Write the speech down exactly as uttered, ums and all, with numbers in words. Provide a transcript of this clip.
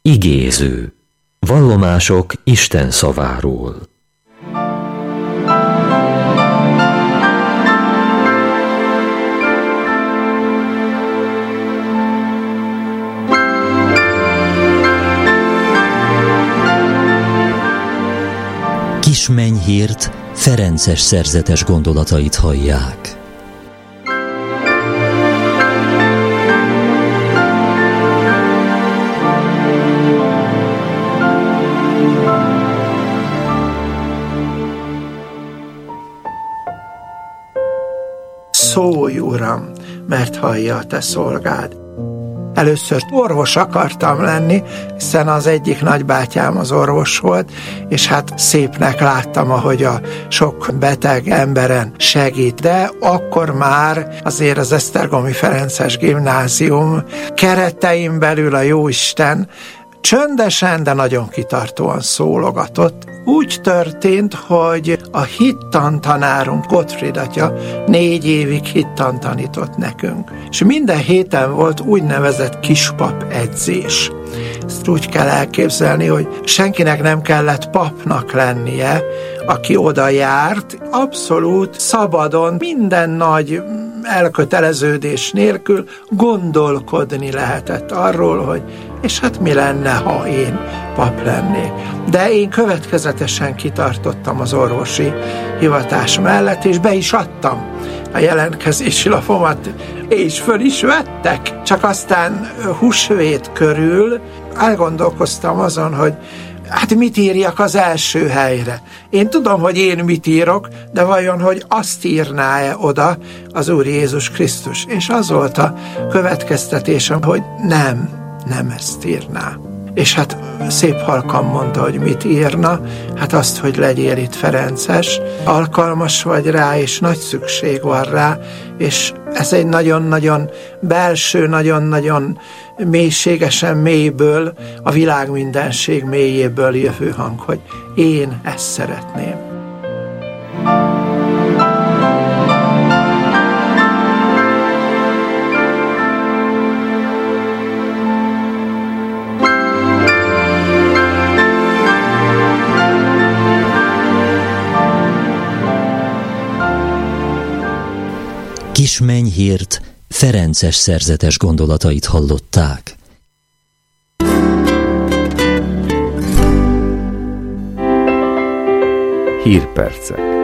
Igéző. Vallomások Isten szaváról. Kismennyhírt ferences szerzetes gondolatait hallják. Szólj, Uram, mert hallja a te szolgád. Először orvos akartam lenni, hiszen az egyik nagybátyám az orvos volt, és hát szépnek láttam, ahogy a sok beteg emberen segít. De akkor már azért az Esztergomi Ferences Gimnázium keretein belül a Jóisten csöndesen, de nagyon kitartóan szólogatott. Úgy történt, hogy a hittantanárunk, Gottfried atya négy évig hittant tanított nekünk. És minden héten volt úgynevezett kispap edzés. Ezt úgy kell elképzelni, hogy senkinek nem kellett papnak lennie, aki oda járt, abszolút szabadon, minden nagy elköteleződés nélkül gondolkodni lehetett arról, hogy és hát mi lenne, ha én pap lennék. De én következetesen kitartottam az orvosi hivatás mellett, és be is adtam a jelentkezési lapomat, és föl is vettek. Csak aztán húsvét körül elgondolkoztam azon, hogy hát mit írjak az első helyre. Én tudom, hogy én mit írok, de vajon, hogy azt írná-e oda az Úr Jézus Krisztus? És az volt a következtetésem, hogy nem, nem ezt írná. És hát szép halkan mondta, hogy mit írna, hát azt, hogy legyél itt ferences, alkalmas vagy rá, és nagy szükség van rá, és ez egy nagyon-nagyon belső, nagyon-nagyon mélységesen mélyből, a világ mindenség mélyéből jövő hang, hogy én ezt szeretném. Kismennyhírt ferences szerzetes gondolatait hallották. Hírpercek.